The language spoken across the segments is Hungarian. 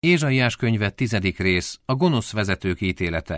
Ézsaiás könyve 10. rész, a gonosz vezetők ítélete.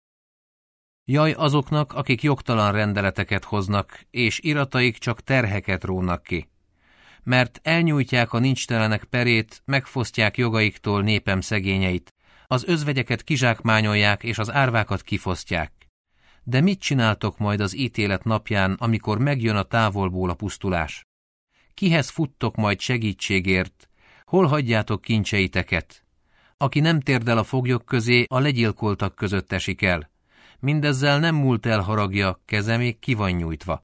Jaj azoknak, akik jogtalan rendeleteket hoznak, és irataik csak terheket rónak ki. Mert elnyújtják a nincstelenek perét, megfosztják jogaiktól népem szegényeit, az özvegyeket kizsákmányolják, és az árvákat kifosztják. De mit csináltok majd az ítélet napján, amikor megjön a távolból a pusztulás? Kihez futtok majd segítségért? Hol hagyjátok kincseiteket? Aki nem térdel a foglyok közé, a legyilkoltak között esik el. Mindezzel nem múlt el haragja, keze még ki van nyújtva.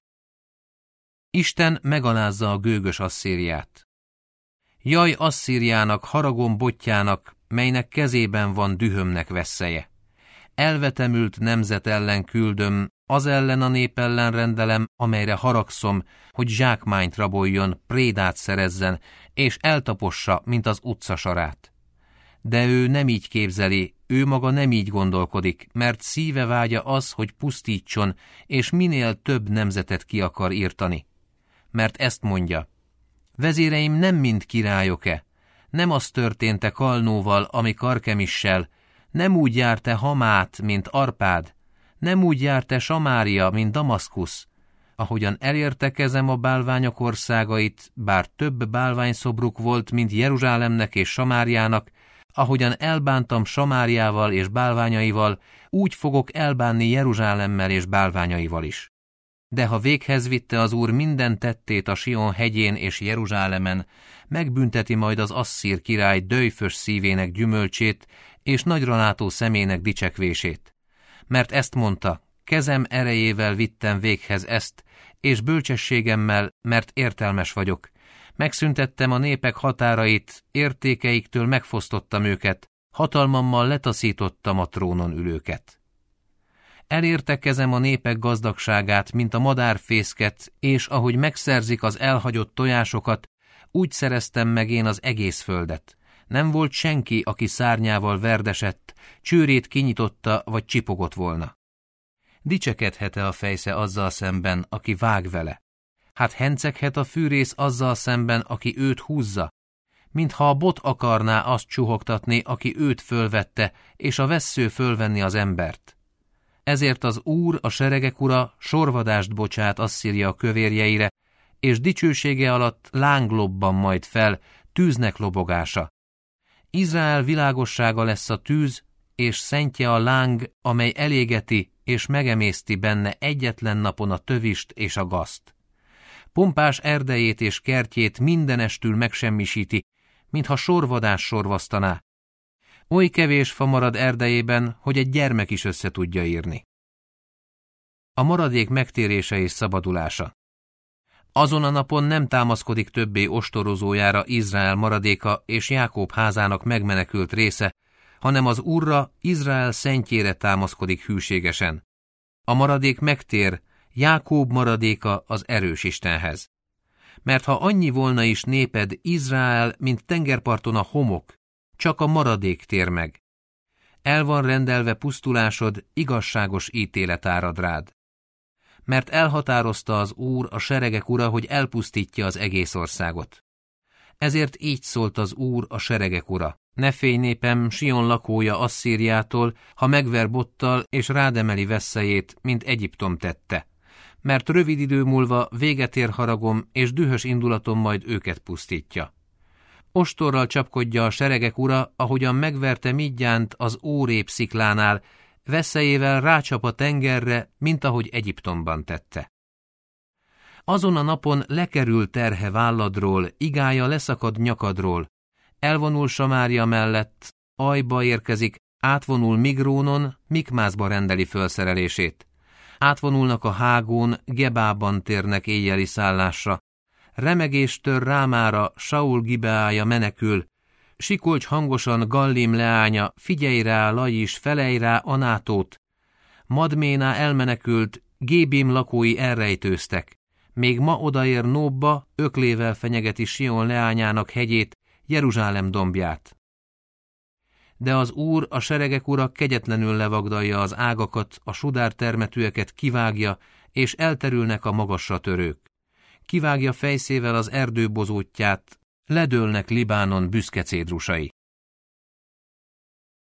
Isten megalázza a gőgös Asszíriát. Jaj Asszíriának, haragom botjának, melynek kezében van dühömnek vesszeje. Elvetemült nemzet ellen küldöm, az ellen a nép ellen rendelem, amelyre haragszom, hogy zsákmányt raboljon, prédát szerezzen, és eltapossa, mint az utcasarát. De ő nem így képzeli, ő maga nem így gondolkodik, mert szíve vágya az, hogy pusztítson, és minél több nemzetet ki akar írtani. Mert ezt mondja: vezéreim nem mind királyok-e? Nem az történt-e Kalnóval, ami Karkemissel? Nem úgy járt-e Hamát, mint Arpád? Nem úgy járt-e Samária, mint Damaszkusz? Ahogyan elérte kezem a bálványok országait, bár több bálványszobruk volt, mint Jeruzsálemnek és Samáriának, ahogyan elbántam Samáriával és bálványaival, úgy fogok elbánni Jeruzsálemmel és bálványaival is. De ha véghez vitte az Úr minden tettét a Sion hegyén és Jeruzsálemen, megbünteti majd az asszír király döjfös szívének gyümölcsét és nagyralátó szemének dicsekvését. Mert ezt mondta: kezem erejével vittem véghez ezt, és bölcsességemmel, mert értelmes vagyok. Megszüntettem a népek határait, értékeiktől megfosztottam őket, hatalmammal letaszítottam a trónon ülőket. Elérte kezem a népek gazdagságát, mint a madárfészket, és ahogy megszerzik az elhagyott tojásokat, úgy szereztem meg én az egész földet. Nem volt senki, aki szárnyával verdesett, csőrét kinyitotta vagy csipogott volna. Dicsekedhet-e a fejsze azzal szemben, aki vág vele? Hát henceghet a fűrész azzal szemben, aki őt húzza? Mintha a bot akarná azt csuhogtatni, aki őt fölvette, és a vessző fölvenni az embert. Ezért az Úr, a seregek ura, sorvadást bocsát Asszíria kövérjeire, és dicsősége alatt láng lobban majd fel, tűznek lobogása. Izrael világossága lesz a tűz, és szentje a láng, amely elégeti és megemészti benne egyetlen napon a tövist és a gazt. Pompás erdejét és kertjét mindenestül megsemmisíti, mintha sorvadás sorvasztaná. Oly kevés fa marad erdejében, hogy egy gyermek is össze tudja írni. A maradék megtérése és szabadulása. Azon a napon nem támaszkodik többé ostorozójára Izrael maradéka és Jákob házának megmenekült része, hanem az Úrra, Izrael szentjére támaszkodik hűségesen. A maradék megtér, Jákob maradéka az erős Istenhez. Mert ha annyi volna is néped, Izrael, mint tengerparton a homok, csak a maradék tér meg. El van rendelve pusztulásod, igazságos ítélet árad rád. Mert elhatározta az Úr, a seregek ura, hogy elpusztítja az egész országot. Ezért így szólt az Úr, a seregek ura: ne félj népem, Sion lakója Asszíriától, ha megver bottal és rádemeli vesszejét, mint Egyiptom tette. Mert rövid idő múlva véget ér haragom, és dühös indulatom majd őket pusztítja. Ostorral csapkodja a seregek ura, ahogyan megverte Midjánt az Órép sziklánál, veszélyével rácsap a tengerre, mint ahogy Egyiptomban tette. Azon a napon lekerül terhe válladról, igája leszakad nyakadról, elvonul Samária mellett, Ajba érkezik, átvonul Migrónon, Mikmászba rendeli fölszerelését. Átvonulnak a Hágón, Gebában térnek éjjeli szállásra. Remegés tör Rámára, Saul Gibeája menekül. Sikolcs hangosan Gallim leánya, figyelj rá, Lajis, felej rá Anátót. Madméná elmenekült, Gébim lakói elrejtőztek. Még ma odaér Nóbba, öklével fenyegeti Sion leányának hegyét, Jeruzsálem dombját. De az Úr, a seregek ura kegyetlenül levagdalja az ágakat, a sudártermetűeket kivágja, és elterülnek a magasra törők. Kivágja fejszével az erdő bozótját, ledőlnek Libánon büszke cédrusai.